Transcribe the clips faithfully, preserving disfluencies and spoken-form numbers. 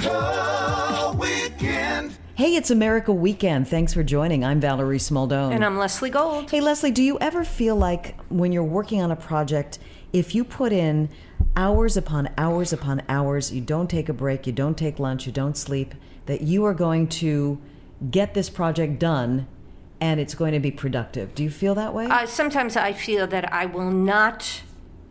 America Weekend. Hey, it's America Weekend. Thanks for joining. I'm Valerie Smaldone. And I'm Leslie Gold. Hey, Leslie, do you ever feel like when you're working on a project, if you put in hours upon hours upon hours, you don't take a break, you don't take lunch, you don't sleep, that you are going to get this project done and it's going to be productive? Do you feel that way? Uh, sometimes I feel that I will not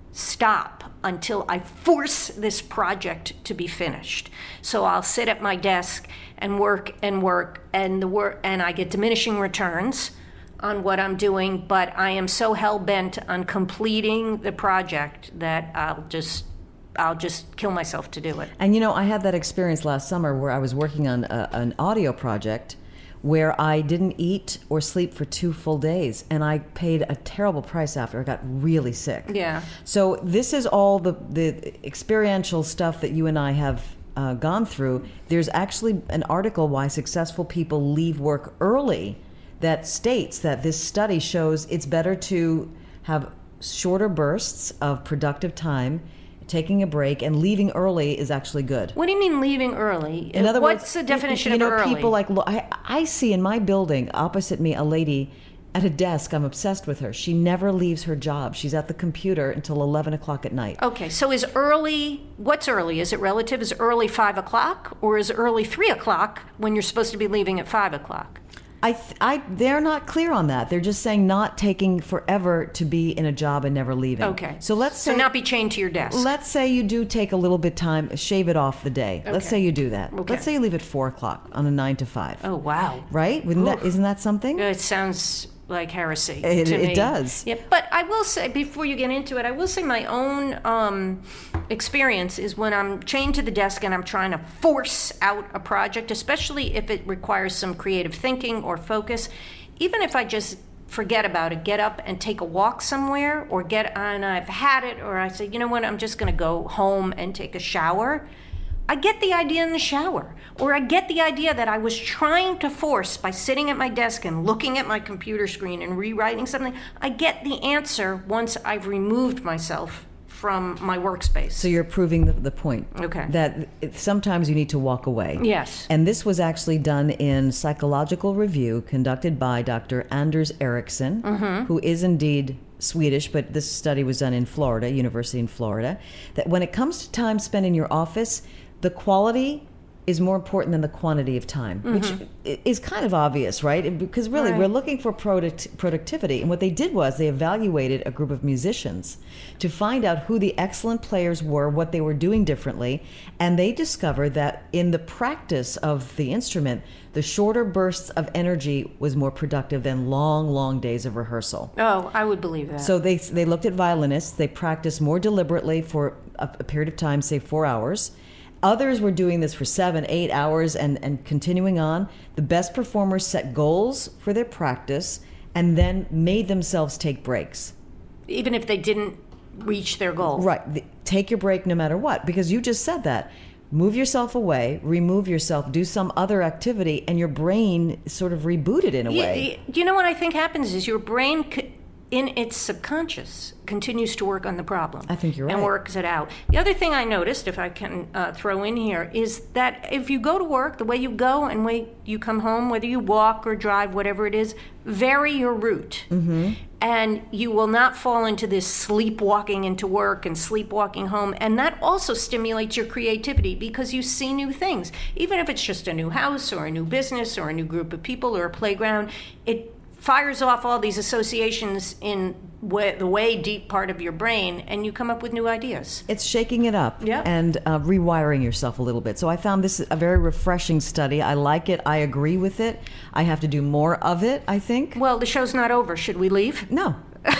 stop until I force this project to be finished. So I'll sit at my desk and work and work and the work and I get diminishing returns on what I'm doing, but I am so hell-bent on completing the project that I'll just I'll just kill myself to do it. And you know, I had that experience last summer where I was working on a, an audio project where I didn't eat or sleep for two full days, and I paid a terrible price after. I got really sick. Yeah. So this is all the, the experiential stuff that you and I have uh, gone through. There's actually an article why successful people leave work early that states that this study shows it's better to have shorter bursts of productive time. Taking a break and leaving early is actually good. What do you mean leaving early? In other What's words, the definition you, you of know, early? people like I, I see in my building opposite me a lady at a desk. I'm obsessed with her. She never leaves her job. She's at the computer until eleven o'clock at night. Okay, so is early, what's early? Is it relative? Is early five o'clock or is early three o'clock when you're supposed to be leaving at five o'clock? I, th- I, they're not clear on that. They're just saying not taking forever to be in a job and never leaving. Okay. So let's say so not be chained to your desk. Let's say you do take a little bit time, shave it off the day. Okay. Let's say you do that. Okay. Let's say you leave at four o'clock on a nine to five. Oh wow! Right? Wouldn't that, isn't that something? It sounds like heresy It, to it me. does. Yeah, but I will say before you get into it, I will say my own um, experience is when I'm chained to the desk and I'm trying to force out a project, especially if it requires some creative thinking or focus. Even if I just forget about it, get up and take a walk somewhere, or get on, I've had it, or I say, you know what, I'm just going to go home and take a shower. I get the idea in the shower, or I get the idea that I was trying to force by sitting at my desk and looking at my computer screen and rewriting something. I get the answer once I've removed myself from my workspace. So you're proving the, the point. Okay. That it, sometimes you need to walk away. Yes. And this was actually done in psychological review conducted by Doctor Anders Ericsson, mm-hmm. who is indeed Swedish, but this study was done in Florida, University in Florida, that when it comes to time spent in your office, the quality is more important than the quantity of time, mm-hmm. which is kind of obvious, right? Because really, right. we're looking for product, productivity. And what they did was they evaluated a group of musicians to find out who the excellent players were, what they were doing differently. And they discovered that in the practice of the instrument, the shorter bursts of energy was more productive than long, long days of rehearsal. Oh, I would believe that. So they they looked at violinists. They practiced more deliberately for a, a period of time, say four hours. Others were doing this for seven, eight hours and, and continuing on. The best performers set goals for their practice and then made themselves take breaks. Even if they didn't reach their goal. Right. The, take your break no matter what, because you just said that. Move yourself away, remove yourself, do some other activity, and your brain sort of rebooted in a you, way. You know what I think happens is your brain, in its subconscious, continues to work on the problem. I think you're right. And works it out. The other thing I noticed, if I can uh, throw in here, is that if you go to work, the way you go and way you come home, whether you walk or drive, whatever it is, vary your route. Mm-hmm. And you will not fall into this sleepwalking into work and sleepwalking home. And that also stimulates your creativity because you see new things. Even if it's just a new house or a new business or a new group of people or a playground, it fires off all these associations in way, the way deep part of your brain, and you come up with new ideas. It's shaking it up yeah. and uh, rewiring yourself a little bit. So I found this a very refreshing study. I like it. I agree with it. I have to do more of it, I think. Well, the show's not over. Should we leave? No.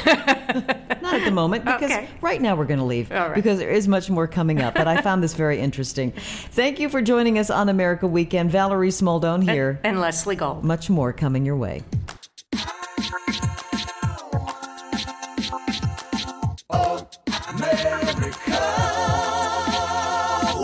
Not at the moment, because okay. right now we're going to leave, all right. because there is much more coming up. But I found this very interesting. Thank you for joining us on America Weekend. Valerie Smaldone here. And, and Leslie Gold. Much more coming your way. America Weekend.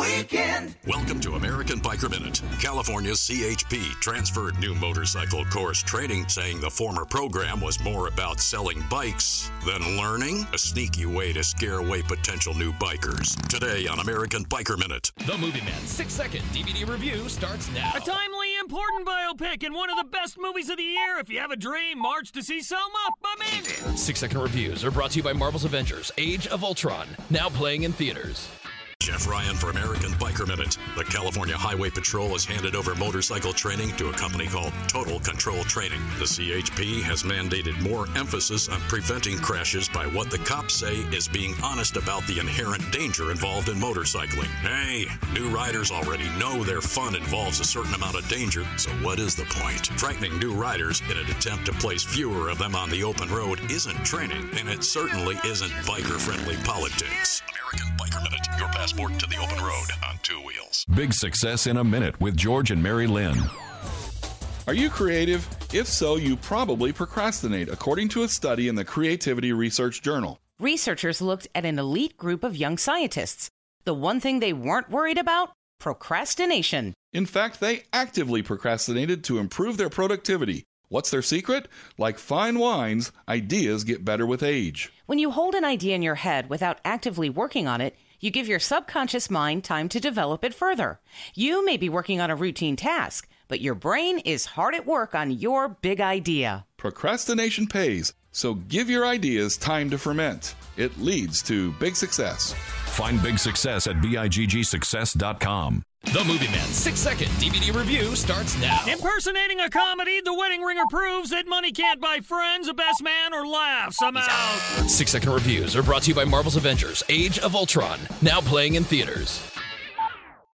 Land. Welcome to American Biker Minute. California's C H P transferred new motorcycle course training, saying the former program was more about selling bikes than learning, a sneaky way to scare away potential new bikers. Today on American Biker Minute. The Movie Man six-second D V D review starts now. A timely, important biopic and one of the best movies of the year. If you have a dream, march to see Selma by Mandy. Six-second reviews are brought to you by Marvel's Avengers: Age of Ultron, now playing in theaters. Jeff Ryan for American Biker Minute. The California Highway Patrol has handed over motorcycle training to a company called Total Control Training. The C H P has mandated more emphasis on preventing crashes by what the cops say is being honest about the inherent danger involved in motorcycling. Hey, new riders already know their fun involves a certain amount of danger, so what is the point? Frightening new riders in an attempt to place fewer of them on the open road isn't training, and it certainly isn't biker-friendly politics. American Biker Minute, your passport to the open road on two wheels. Big Success in a Minute with George and Mary Lynn. Are you creative? If so, you probably procrastinate, according to a study in the Creativity Research Journal. Researchers looked at an elite group of young scientists. The one thing they weren't worried about? Procrastination. In fact, they actively procrastinated to improve their productivity. What's their secret? Like fine wines, ideas get better with age. When you hold an idea in your head without actively working on it, you give your subconscious mind time to develop it further. You may be working on a routine task, but your brain is hard at work on your big idea. Procrastination pays, so give your ideas time to ferment. It leads to big success. Find Big Success at big success dot com. The Movie Man six-second D V D review starts now. Impersonating a comedy, The Wedding Ringer proves that money can't buy friends, a best man, or laughs. I'm out. Six-second reviews are brought to you by Marvel's Avengers: Age of Ultron, now playing in theaters.